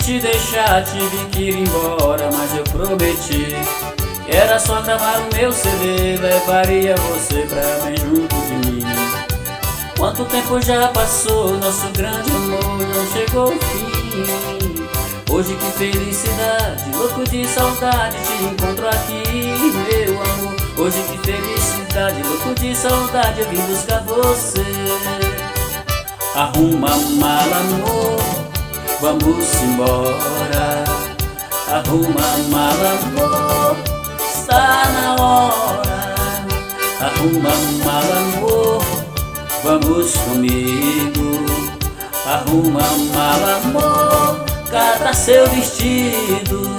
te deixar, tive que ir embora, mas eu prometi que era só gravar o meu CD, levaria você pra bem junto de mim. Quanto tempo já passou, nosso grande amor não chegou ao fim. Hoje que felicidade, louco de saudade, te encontro aqui, meu amor. Hoje que felicidade, louco de saudade, eu vim buscar você. Arruma a mala, amor, vamos embora. Arruma a mala, amor, está na hora. Arruma a mala, amor, vamos comigo. Arruma a mala, amor, cata seu vestido.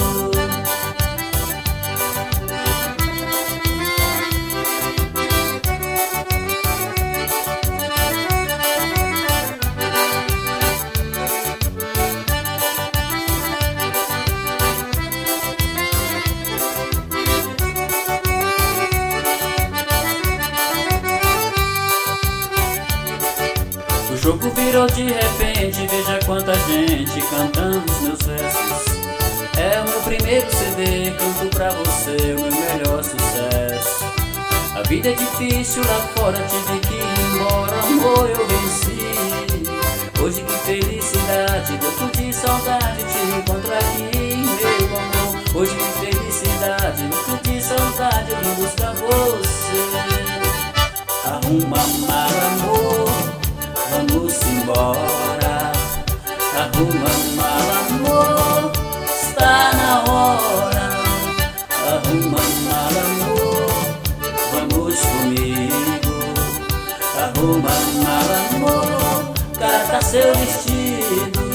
O jogo virou de repente, veja quanta gente cantando os meus versos. É o meu primeiro CD, canto pra você o meu melhor sucesso. A vida é difícil lá fora, tive que ir embora, amor, eu venci. Hoje que felicidade, louco de saudade, te encontro aqui, meu amor. Hoje que felicidade, louco de saudade, eu vim buscar você. Arruma a mala, amor, vamos embora. Arruma a mala, amor, está na hora. Arruma a mala, amor, vamos comigo. Arruma a mala, amor, cata seu vestido.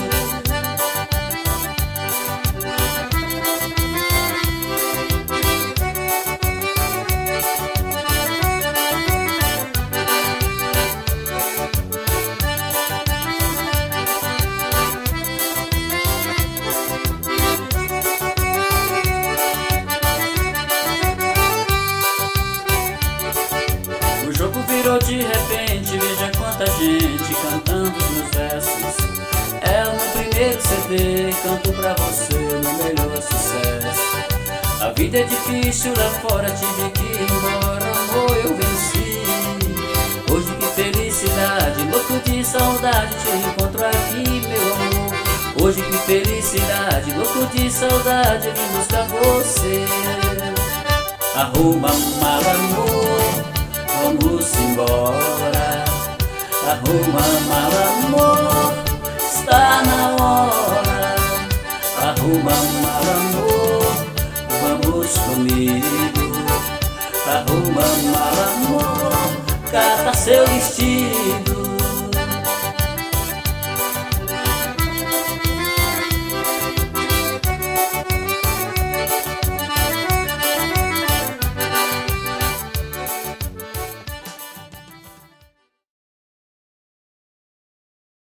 O jogo virou de repente, veja quanta gente cantando os meus versos. É o meu primeiro CD, canto pra você o meu melhor sucesso. A vida é difícil lá fora, tive que ir embora, amor, eu venci. Hoje que felicidade, louco de saudade, te encontro aqui, meu amor. Hoje que felicidade, louco de saudade, eu vim buscar você. Arruma a mala, amor, vamos embora. Arruma a mala, amor, está na hora. Arruma a mala, amor, vamos comigo. Arruma a mala, amor, cata seu vestido.